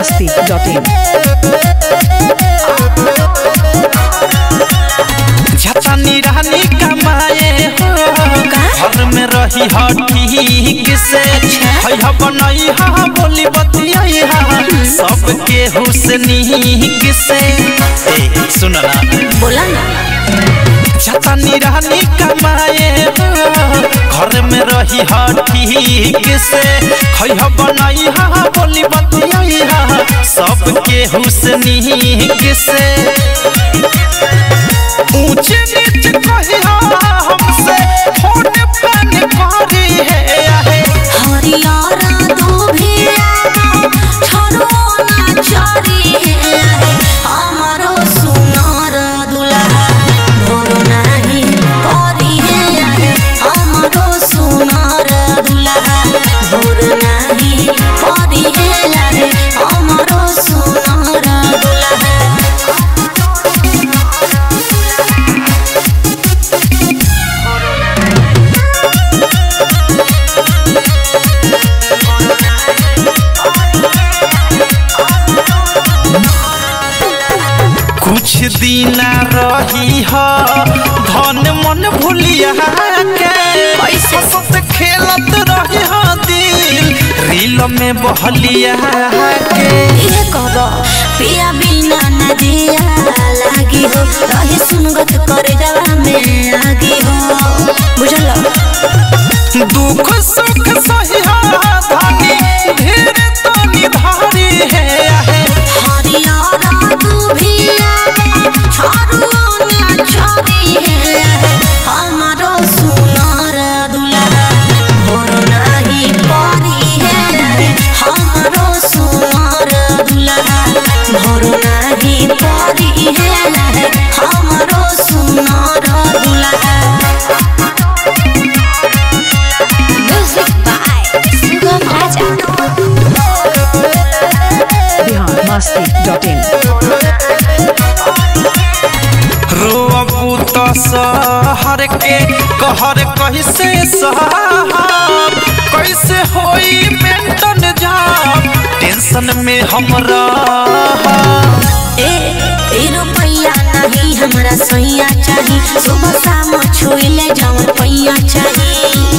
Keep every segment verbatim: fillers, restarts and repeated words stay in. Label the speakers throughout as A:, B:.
A: मस्ती dot इन।
B: झटनी रहनी कमाए हो घर में रही हो ठीक से है बनई हा बोली बतियाई हा सब के हुसनीक से। ए सुन ना
C: बोला ना
B: झटनी रहनी कमाए हो घर में रही हो ठीक से है बनई हा बोली बतियाई हा सब के हुसनीक से। ऊंचे नीचे कही हमसे फोन पे करी है
C: हरियारा दूभिया छोरो ना चरी है हमारो सुनार दुल्हा भोर नहीं करी है हमारो सुनार दुल्हा भोर नहीं करी है हमारो सुनार दुल्हा।
B: कुछ दिन रही हो धन मन भूलिया के सब खेलत रही हो दिल रील में बहलिया के।
C: ये कहो पिया बिना नदिया लागी हो रही सुनगत कर जवा में आगी हो बुझल
B: दुख सुख सही धानी धीरे तो निधारी है
C: हरियारा दूभिया छोरो ना चरी है हमारो सुनार दुल्हा भोर नहीं परी है हमारो सुनार दुल्हा भोर नहीं परी है हमारो सुनार दुल्हा। Music by Sugam Raja
A: Bihar Masti dot in.
B: रोबू तो सहर के कहर कैसे साहब कैसे होई मेंटन जाब टेंशन में हमरा
C: ए ए रुपया नहीं हमरा सैया चाही सुबह शाम छुइले जाऊं पैया चाही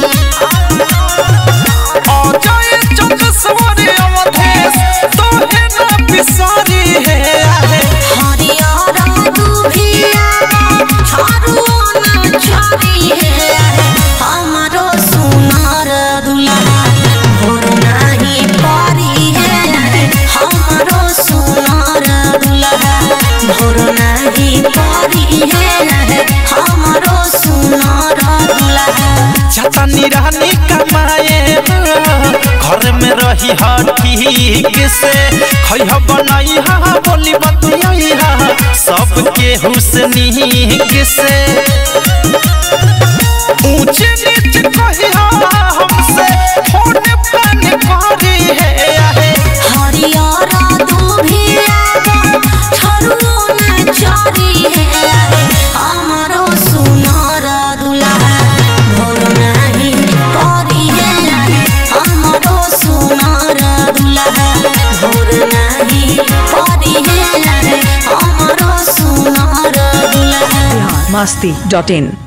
B: आ जाए चंद सवारी अवधेश तो है ना बिसारी है
C: हरियारा दूभिया छोरो ना चरी है हमारो सुनार दुल्हा भोर नहीं परी है हमारो सुनार दुल्हा भोर नहीं परी है हमारो सुनार दुल्हा।
B: झटनी रहनी कमाए घर में रही हा ठीक से है बनई हा बोली बतियाई हा सब के हुसनीक से। ऊंचे नीचे कही हमसे फोन पे करी है
C: हरियारा दूभिया छोरो ना चरी है हमारो सुनार दुल्हा भोर नहीं परी है हमारो सुनार दुल्हा भोर नहीं परी है हमारो सुनार दुल्हा।
A: बिहार मस्ती डॉट इन।